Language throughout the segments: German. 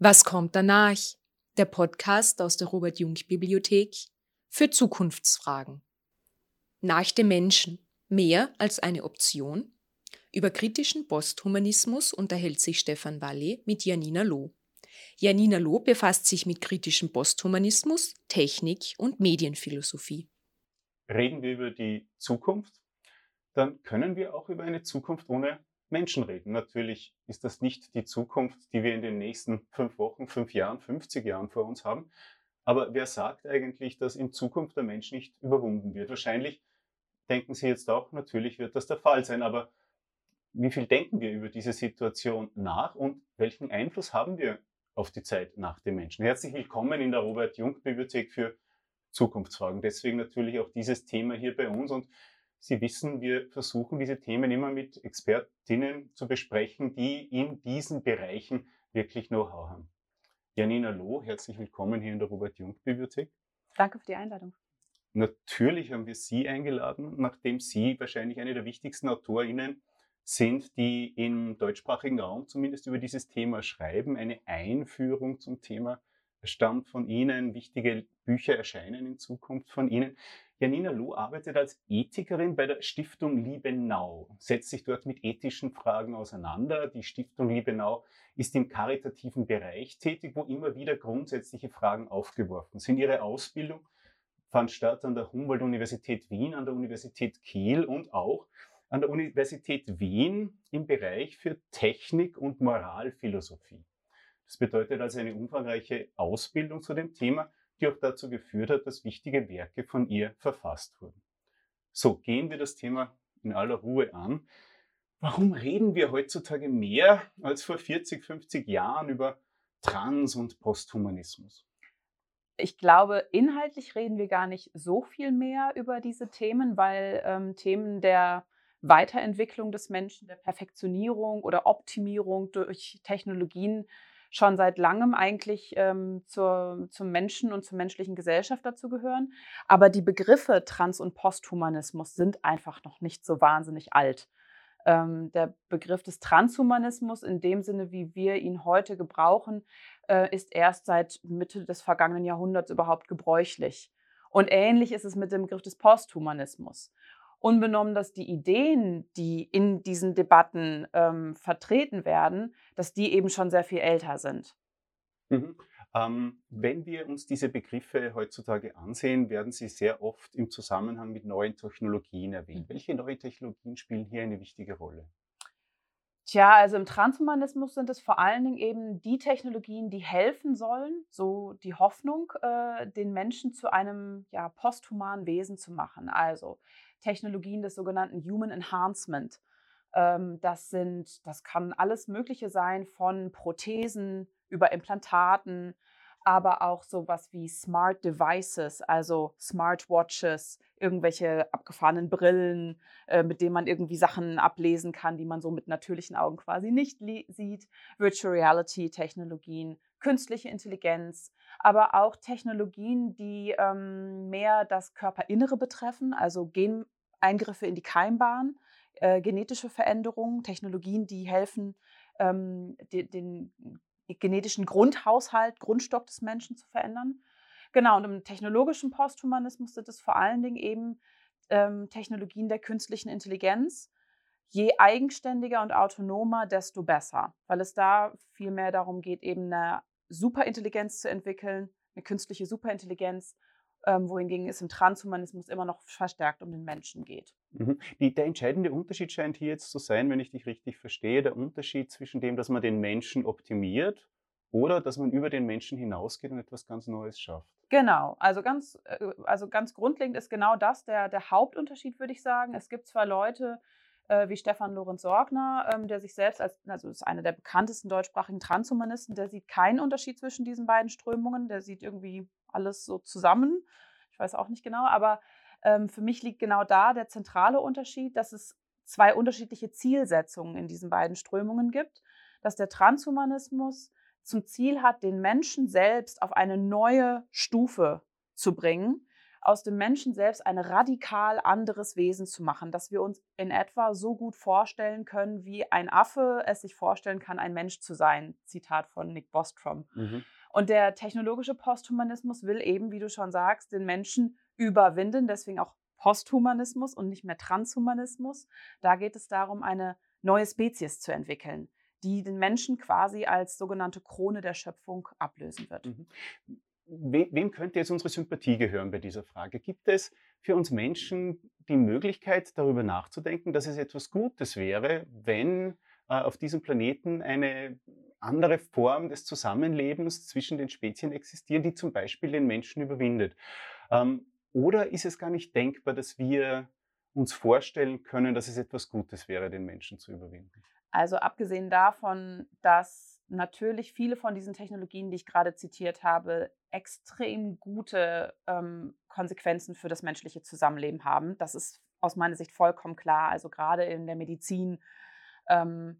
Was kommt danach? Der Podcast aus der Robert-Jung-Bibliothek für Zukunftsfragen. Nach dem Menschen. Mehr als eine Option? Über kritischen Posthumanismus unterhält sich Stefan Walli mit Janina Loh. Janina Loh befasst sich mit kritischem Posthumanismus, Technik und Medienphilosophie. Reden wir über die Zukunft, dann können wir auch über eine Zukunft ohne Menschen reden. Natürlich ist das nicht die Zukunft, die wir in den nächsten 5 Wochen, 5 Jahren, 50 Jahren vor uns haben. Aber wer sagt eigentlich, dass in Zukunft der Mensch nicht überwunden wird? Wahrscheinlich denken Sie jetzt auch, natürlich wird das der Fall sein. Aber wie viel denken wir über diese Situation nach und welchen Einfluss haben wir auf die Zeit nach dem Menschen? Herzlich willkommen in der Robert-Jung-Bibliothek für Zukunftsfragen. Deswegen natürlich auch dieses Thema hier bei uns. Und Sie wissen, wir versuchen diese Themen immer mit Expertinnen zu besprechen, die in diesen Bereichen wirklich Know-how haben. Janina Loh, herzlich willkommen hier in der Robert-Jung-Bibliothek. Danke für die Einladung. Natürlich haben wir Sie eingeladen, nachdem Sie wahrscheinlich eine der wichtigsten AutorInnen sind, die im deutschsprachigen Raum zumindest über dieses Thema schreiben. Eine Einführung zum Thema stammt von Ihnen, wichtige Bücher erscheinen in Zukunft von Ihnen. Janina Loh arbeitet als Ethikerin bei der Stiftung Liebenau, setzt sich dort mit ethischen Fragen auseinander. Die Stiftung Liebenau ist im karitativen Bereich tätig, wo immer wieder grundsätzliche Fragen aufgeworfen sind. Ihre Ausbildung fand statt an der Humboldt-Universität Wien, an der Universität Kiel und auch an der Universität Wien im Bereich für Technik und Moralphilosophie. Das bedeutet also eine umfangreiche Ausbildung zu dem Thema, die auch dazu geführt hat, dass wichtige Werke von ihr verfasst wurden. So, gehen wir das Thema in aller Ruhe an. Warum reden wir heutzutage mehr als vor 40, 50 Jahren über Trans- und Posthumanismus? Ich glaube, inhaltlich reden wir gar nicht so viel mehr über diese Themen, weil Themen der Weiterentwicklung des Menschen, der Perfektionierung oder Optimierung durch Technologien schon seit langem eigentlich zum Menschen und zur menschlichen Gesellschaft dazugehören. Aber die Begriffe Trans- und Posthumanismus sind einfach noch nicht so wahnsinnig alt. Der Begriff des Transhumanismus in dem Sinne, wie wir ihn heute gebrauchen, ist erst seit Mitte des vergangenen Jahrhunderts überhaupt gebräuchlich. Und ähnlich ist es mit dem Begriff des Posthumanismus. Unbenommen, dass die Ideen, die in diesen Debatten vertreten werden, dass die eben schon sehr viel älter sind. Mhm. Wenn wir uns diese Begriffe heutzutage ansehen, werden sie sehr oft im Zusammenhang mit neuen Technologien erwähnt. Welche neuen Technologien spielen hier eine wichtige Rolle? Tja, also im Transhumanismus sind es vor allen Dingen eben die Technologien, die helfen sollen, so die Hoffnung, den Menschen zu einem posthumanen Wesen zu machen. Also Technologien des sogenannten Human Enhancement. Das kann alles Mögliche sein, von Prothesen über Implantaten, aber auch sowas wie Smart Devices, also Smartwatches, irgendwelche abgefahrenen Brillen, mit denen man irgendwie Sachen ablesen kann, die man so mit natürlichen Augen quasi nicht sieht. Virtual Reality Technologien, künstliche Intelligenz, aber auch Technologien, die mehr das Körperinnere betreffen, also Geneingriffe in die Keimbahn, genetische Veränderungen, Technologien, die helfen, den genetischen Grundhaushalt, Grundstock des Menschen zu verändern. Genau, und im technologischen Posthumanismus sind es vor allen Dingen eben Technologien der künstlichen Intelligenz. Je eigenständiger und autonomer, desto besser, weil es da viel mehr darum geht, eben eine Superintelligenz zu entwickeln, eine künstliche Superintelligenz, wohingegen es im Transhumanismus immer noch verstärkt um den Menschen geht. Mhm. Der entscheidende Unterschied scheint hier jetzt zu sein, wenn ich dich richtig verstehe, der Unterschied zwischen dem, dass man den Menschen optimiert oder dass man über den Menschen hinausgeht und etwas ganz Neues schafft. Genau, also ganz grundlegend ist genau das der Hauptunterschied, würde ich sagen. Es gibt zwar Leute wie Stefan Lorenz Sorgner, der sich selbst also ist einer der bekanntesten deutschsprachigen Transhumanisten, der sieht keinen Unterschied zwischen diesen beiden Strömungen, der sieht irgendwie alles so zusammen. Ich weiß auch nicht genau, aber für mich liegt genau da der zentrale Unterschied, dass es zwei unterschiedliche Zielsetzungen in diesen beiden Strömungen gibt, dass der Transhumanismus zum Ziel hat, den Menschen selbst auf eine neue Stufe zu bringen, aus dem Menschen selbst ein radikal anderes Wesen zu machen, dass wir uns in etwa so gut vorstellen können, wie ein Affe es sich vorstellen kann, ein Mensch zu sein. Zitat von Nick Bostrom. Mhm. Und der technologische Posthumanismus will eben, wie du schon sagst, den Menschen überwinden, deswegen auch Posthumanismus und nicht mehr Transhumanismus. Da geht es darum, eine neue Spezies zu entwickeln, die den Menschen quasi als sogenannte Krone der Schöpfung ablösen wird. Mhm. Wem könnte jetzt unsere Sympathie gehören bei dieser Frage? Gibt es für uns Menschen die Möglichkeit, darüber nachzudenken, dass es etwas Gutes wäre, wenn auf diesem Planeten eine andere Form des Zusammenlebens zwischen den Spezien existiert, die zum Beispiel den Menschen überwindet? Oder ist es gar nicht denkbar, dass wir uns vorstellen können, dass es etwas Gutes wäre, den Menschen zu überwinden? Also abgesehen davon, dass natürlich viele von diesen Technologien, die ich gerade zitiert habe, extrem gute Konsequenzen für das menschliche Zusammenleben haben. Das ist aus meiner Sicht vollkommen klar. Also gerade in der Medizin ähm,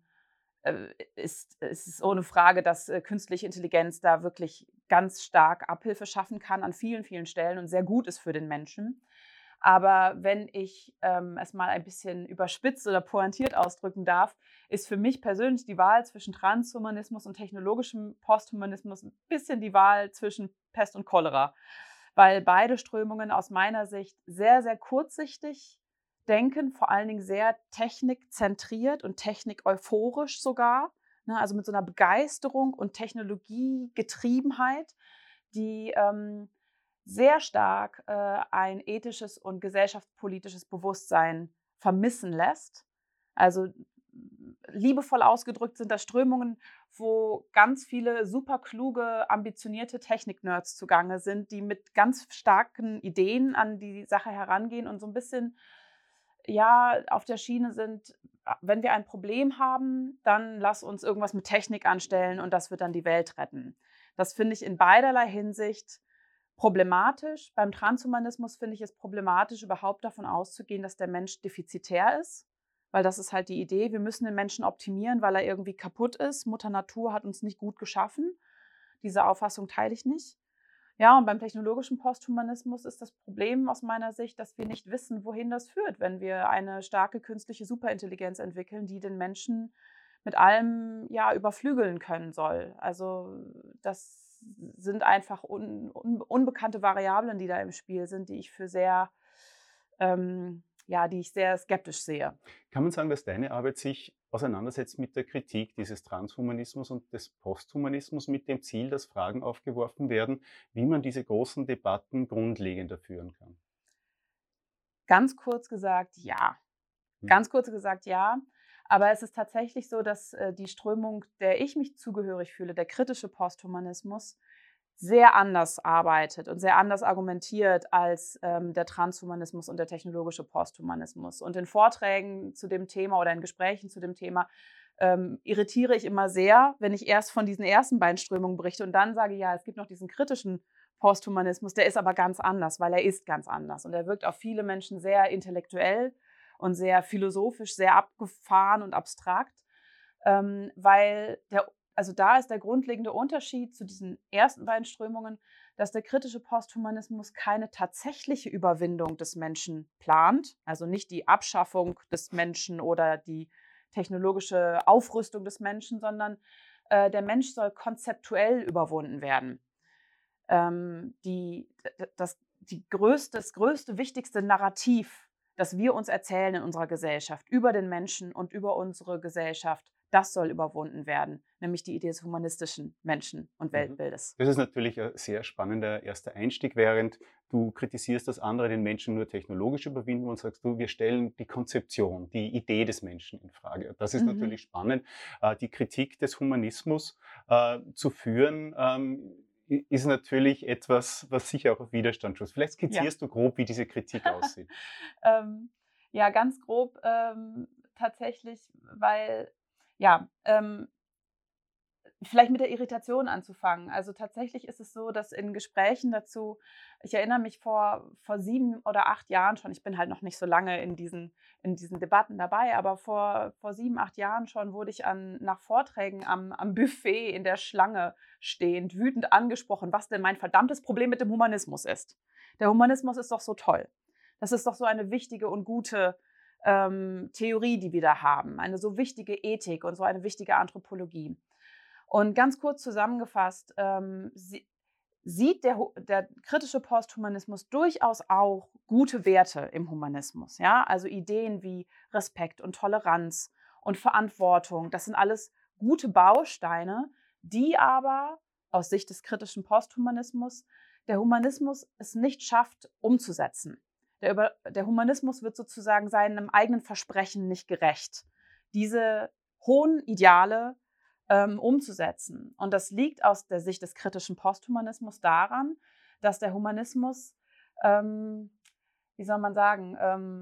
ist es ohne Frage, dass künstliche Intelligenz da wirklich ganz stark Abhilfe schaffen kann an vielen, vielen Stellen und sehr gut ist für den Menschen. Aber wenn ich es mal ein bisschen überspitzt oder pointiert ausdrücken darf, ist für mich persönlich die Wahl zwischen Transhumanismus und technologischem Posthumanismus ein bisschen die Wahl zwischen Pest und Cholera, weil beide Strömungen aus meiner Sicht sehr, sehr kurzsichtig denken, vor allen Dingen sehr technikzentriert und technik-euphorisch sogar, ne, also mit so einer Begeisterung und Technologiegetriebenheit, die sehr stark ein ethisches und gesellschaftspolitisches Bewusstsein vermissen lässt. Also liebevoll ausgedrückt sind das Strömungen, wo ganz viele super kluge, ambitionierte Technik-Nerds zugange sind, die mit ganz starken Ideen an die Sache herangehen und so ein bisschen ja, auf der Schiene sind, wenn wir ein Problem haben, dann lass uns irgendwas mit Technik anstellen und das wird dann die Welt retten. Das finde ich in beiderlei Hinsicht problematisch. Beim Transhumanismus finde ich es problematisch, überhaupt davon auszugehen, dass der Mensch defizitär ist, weil das ist halt die Idee, wir müssen den Menschen optimieren, weil er irgendwie kaputt ist. Mutter Natur hat uns nicht gut geschaffen. Diese Auffassung teile ich nicht. Ja, und beim technologischen Posthumanismus ist das Problem aus meiner Sicht, dass wir nicht wissen, wohin das führt, wenn wir eine starke künstliche Superintelligenz entwickeln, die den Menschen mit allem ja überflügeln können soll. Also das sind einfach unbekannte Variablen, die da im Spiel sind, die ich für sehr, die ich sehr skeptisch sehe. Kann man sagen, dass deine Arbeit sich auseinandersetzt mit der Kritik dieses Transhumanismus und des Posthumanismus mit dem Ziel, dass Fragen aufgeworfen werden, wie man diese großen Debatten grundlegender führen kann? Ganz kurz gesagt, ja. Ganz kurz gesagt, ja. Aber es ist tatsächlich so, dass die Strömung, der ich mich zugehörig fühle, der kritische Posthumanismus, sehr anders arbeitet und sehr anders argumentiert als der Transhumanismus und der technologische Posthumanismus. Und in Vorträgen zu dem Thema oder in Gesprächen zu dem Thema irritiere ich immer sehr, wenn ich erst von diesen ersten beiden Strömungen berichte und dann sage, ja, es gibt noch diesen kritischen Posthumanismus, der ist aber ganz anders, weil er ist ganz anders. Und er wirkt auf viele Menschen sehr intellektuell und sehr philosophisch, sehr abgefahren und abstrakt, weil da ist der grundlegende Unterschied zu diesen ersten beiden Strömungen, dass der kritische Posthumanismus keine tatsächliche Überwindung des Menschen plant, also nicht die Abschaffung des Menschen oder die technologische Aufrüstung des Menschen, sondern der Mensch soll konzeptuell überwunden werden. Das größte, wichtigste Narrativ, das wir uns erzählen in unserer Gesellschaft über den Menschen und über unsere Gesellschaft, das soll überwunden werden, nämlich die Idee des humanistischen Menschen- und Weltbildes. Das ist natürlich ein sehr spannender erster Einstieg, während du kritisierst, dass andere den Menschen nur technologisch überwinden und sagst du, wir stellen die Konzeption, die Idee des Menschen in Frage. Das ist natürlich spannend. Die Kritik des Humanismus zu führen, ist natürlich etwas, was sicher auch auf Widerstand stößt. Vielleicht skizzierst du grob, wie diese Kritik aussieht. Ja, ganz grob tatsächlich, weil, vielleicht mit der Irritation anzufangen. Also tatsächlich ist es so, dass in Gesprächen dazu, ich erinnere mich vor 7 oder 8 Jahren schon, ich bin halt noch nicht so lange in diesen Debatten dabei, aber vor 7, 8 Jahren schon wurde ich nach Vorträgen am Buffet in der Schlange stehend, wütend angesprochen, was denn mein verdammtes Problem mit dem Humanismus ist. Der Humanismus ist doch so toll. Das ist doch so eine wichtige und gute Theorie, die wir da haben. Eine so wichtige Ethik und so eine wichtige Anthropologie. Und ganz kurz zusammengefasst, sieht der kritische Posthumanismus durchaus auch gute Werte im Humanismus. Ja? Also Ideen wie Respekt und Toleranz und Verantwortung, das sind alles gute Bausteine, die aber aus Sicht des kritischen Posthumanismus der Humanismus es nicht schafft, umzusetzen. Der Humanismus wird sozusagen seinem eigenen Versprechen nicht gerecht, diese hohen Ideale umzusetzen. Und das liegt aus der Sicht des kritischen Posthumanismus daran, dass der Humanismus, wie soll man sagen,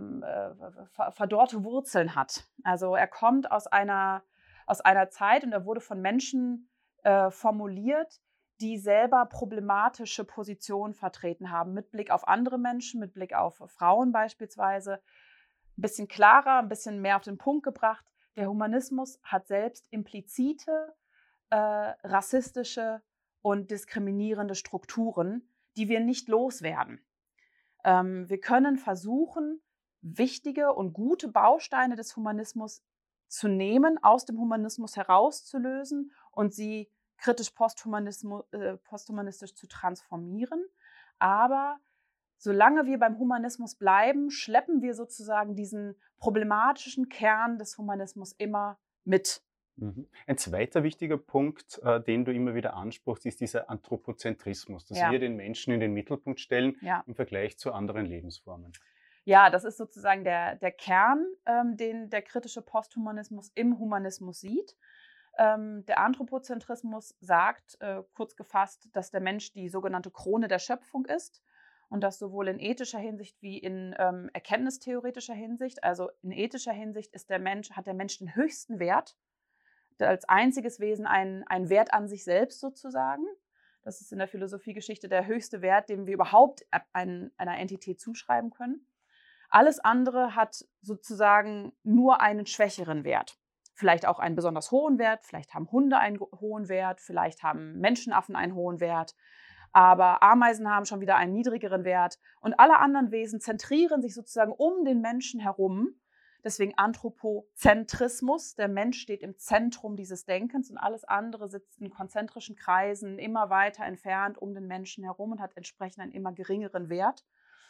verdorrte Wurzeln hat. Also er kommt aus einer Zeit und er wurde von Menschen formuliert, die selber problematische Positionen vertreten haben, mit Blick auf andere Menschen, mit Blick auf Frauen beispielsweise. Ein bisschen klarer, ein bisschen mehr auf den Punkt gebracht. Der Humanismus hat selbst implizite, rassistische und diskriminierende Strukturen, die wir nicht loswerden. Wir können versuchen, wichtige und gute Bausteine des Humanismus zu nehmen, aus dem Humanismus herauszulösen und sie kritisch posthumanistisch zu transformieren. Aber solange wir beim Humanismus bleiben, schleppen wir sozusagen diesen problematischen Kern des Humanismus immer mit. Ein zweiter wichtiger Punkt, den du immer wieder ansprichst, ist dieser Anthropozentrismus, dass wir den Menschen in den Mittelpunkt stellen im Vergleich zu anderen Lebensformen. Ja, das ist sozusagen der Kern, den der kritische Posthumanismus im Humanismus sieht. Der Anthropozentrismus sagt, kurz gefasst, dass der Mensch die sogenannte Krone der Schöpfung ist und das sowohl in ethischer Hinsicht wie in erkenntnistheoretischer Hinsicht. Also in ethischer Hinsicht hat der Mensch den höchsten Wert, als einziges Wesen ein Wert an sich selbst sozusagen. Das ist in der Philosophiegeschichte der höchste Wert, den wir überhaupt einer Entität zuschreiben können. Alles andere hat sozusagen nur einen schwächeren Wert. Vielleicht auch einen besonders hohen Wert, vielleicht haben Hunde einen hohen Wert, vielleicht haben Menschenaffen einen hohen Wert, aber Ameisen haben schon wieder einen niedrigeren Wert und alle anderen Wesen zentrieren sich sozusagen um den Menschen herum. Deswegen Anthropozentrismus, der Mensch steht im Zentrum dieses Denkens und alles andere sitzt in konzentrischen Kreisen immer weiter entfernt um den Menschen herum und hat entsprechend einen immer geringeren Wert.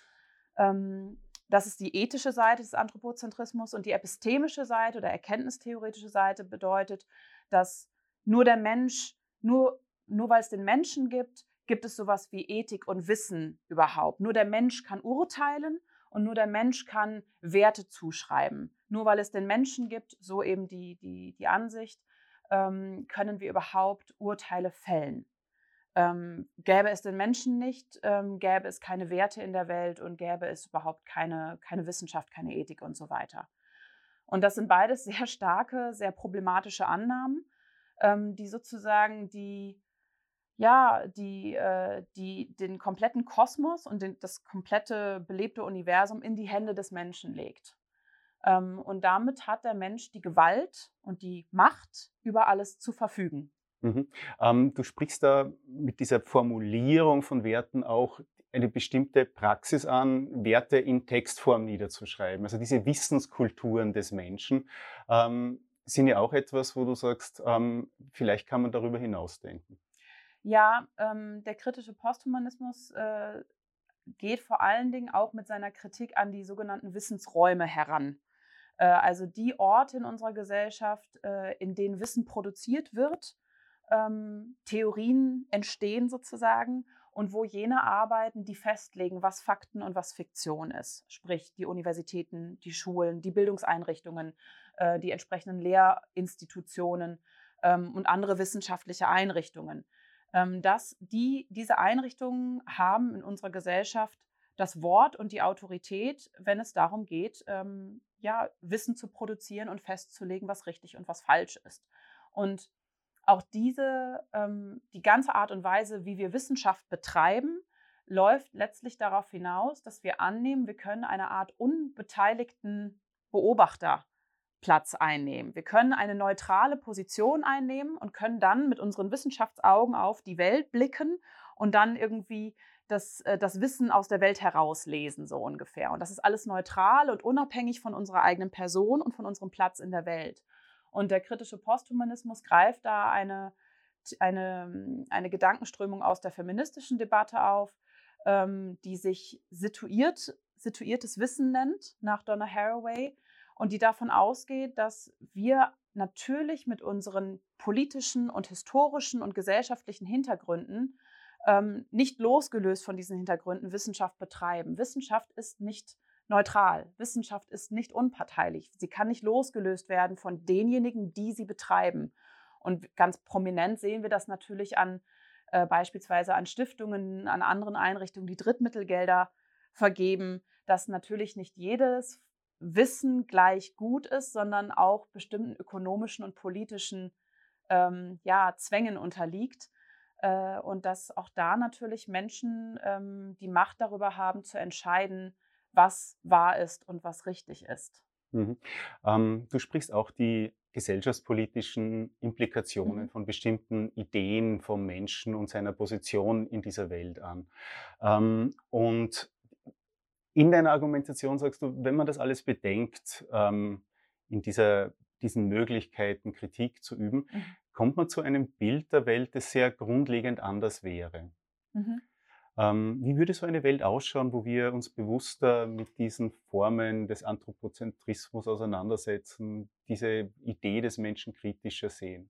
Das ist die ethische Seite des Anthropozentrismus und die epistemische Seite oder erkenntnistheoretische Seite bedeutet, dass nur der Mensch, nur weil es den Menschen gibt, gibt es sowas wie Ethik und Wissen überhaupt. Nur der Mensch kann urteilen und nur der Mensch kann Werte zuschreiben. Nur weil es den Menschen gibt, so eben die Ansicht, können wir überhaupt Urteile fällen. Gäbe es den Menschen nicht, gäbe es keine Werte in der Welt und gäbe es überhaupt keine Wissenschaft, keine Ethik und so weiter. Und das sind beides sehr starke, sehr problematische Annahmen, die sozusagen den kompletten Kosmos und das komplette belebte Universum in die Hände des Menschen legt. Und damit hat der Mensch die Gewalt und die Macht, über alles zu verfügen. Du sprichst da mit dieser Formulierung von Werten auch eine bestimmte Praxis an, Werte in Textform niederzuschreiben. Also diese Wissenskulturen des Menschen sind ja auch etwas, wo du sagst, vielleicht kann man darüber hinausdenken. Ja, der kritische Posthumanismus geht vor allen Dingen auch mit seiner Kritik an die sogenannten Wissensräume heran. Also die Orte in unserer Gesellschaft, in denen Wissen produziert wird, Theorien entstehen sozusagen und wo jene arbeiten, die festlegen, was Fakten und was Fiktion ist. Sprich die Universitäten, die Schulen, die Bildungseinrichtungen, die entsprechenden Lehrinstitutionen und andere wissenschaftliche Einrichtungen. Diese Einrichtungen haben in unserer Gesellschaft das Wort und die Autorität, wenn es darum geht, Wissen zu produzieren und festzulegen, was richtig und was falsch ist. Und auch die ganze Art und Weise, wie wir Wissenschaft betreiben, läuft letztlich darauf hinaus, dass wir annehmen, wir können eine Art unbeteiligten Beobachterplatz einnehmen. Wir können eine neutrale Position einnehmen und können dann mit unseren Wissenschaftsaugen auf die Welt blicken und dann irgendwie das Wissen aus der Welt herauslesen, so ungefähr. Und das ist alles neutral und unabhängig von unserer eigenen Person und von unserem Platz in der Welt. Und der kritische Posthumanismus greift da eine Gedankenströmung aus der feministischen Debatte auf, die sich situiertes Wissen nennt, nach Donna Haraway, und die davon ausgeht, dass wir natürlich mit unseren politischen und historischen und gesellschaftlichen Hintergründen nicht losgelöst von diesen Hintergründen Wissenschaft betreiben. Wissenschaft ist nicht neutral. Wissenschaft ist nicht unparteilich. Sie kann nicht losgelöst werden von denjenigen, die sie betreiben. Und ganz prominent sehen wir das natürlich an beispielsweise an Stiftungen, an anderen Einrichtungen, die Drittmittelgelder vergeben, dass natürlich nicht jedes Wissen gleich gut ist, sondern auch bestimmten ökonomischen und politischen Zwängen unterliegt. Und dass auch da natürlich Menschen die Macht darüber haben, zu entscheiden, was wahr ist und was richtig ist. Mhm. Du sprichst auch die gesellschaftspolitischen Implikationen von bestimmten Ideen vom Menschen und seiner Position in dieser Welt an. Und in deiner Argumentation sagst du, wenn man das alles bedenkt, in diesen Möglichkeiten Kritik zu üben, kommt man zu einem Bild der Welt, das sehr grundlegend anders wäre. Wie würde so eine Welt ausschauen, wo wir uns bewusster mit diesen Formen des Anthropozentrismus auseinandersetzen, diese Idee des Menschen kritischer sehen?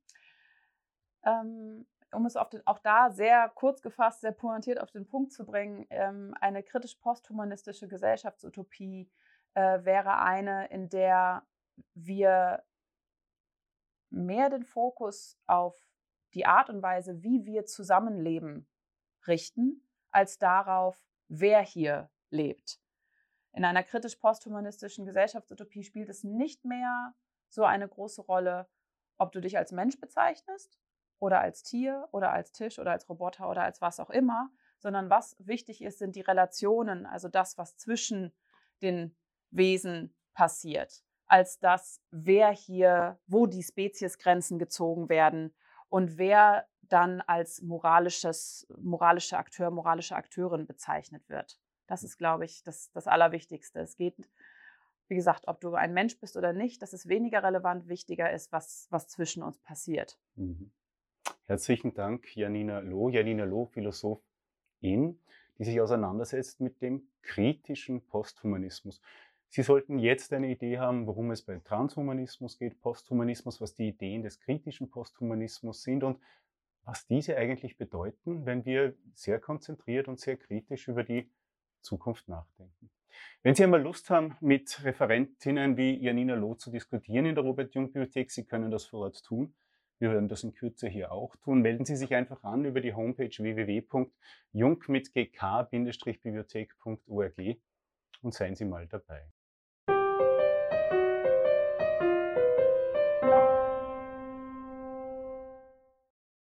Um es auch da sehr kurz gefasst, sehr pointiert auf den Punkt zu bringen, eine kritisch-posthumanistische Gesellschaftsutopie wäre eine, in der wir mehr den Fokus auf die Art und Weise, wie wir zusammenleben, richten, als darauf, wer hier lebt. In einer kritisch-posthumanistischen Gesellschaftsutopie spielt es nicht mehr so eine große Rolle, ob du dich als Mensch bezeichnest oder als Tier oder als Tisch oder als Roboter oder als was auch immer, sondern was wichtig ist, sind die Relationen, also das, was zwischen den Wesen passiert, als das, wer hier, wo die Speziesgrenzen gezogen werden und wer dann als moralischer Akteur, moralische Akteurin bezeichnet wird. Das ist, glaube ich, das Allerwichtigste. Es geht, wie gesagt, ob du ein Mensch bist oder nicht, das ist weniger relevant. Wichtiger ist, was zwischen uns passiert. Herzlichen Dank, Janina Loh. Janina Loh, Philosophin, die sich auseinandersetzt mit dem kritischen Posthumanismus. Sie sollten jetzt eine Idee haben, worum es bei Transhumanismus geht, Posthumanismus, was die Ideen des kritischen Posthumanismus sind und was diese eigentlich bedeuten, wenn wir sehr konzentriert und sehr kritisch über die Zukunft nachdenken. Wenn Sie einmal Lust haben, mit Referentinnen wie Janina Loh zu diskutieren in der Robert-Jung-Bibliothek, Sie können das vor Ort tun. Wir werden das in Kürze hier auch tun. Melden Sie sich einfach an über die Homepage www.jung-bibliothek.org und seien Sie mal dabei.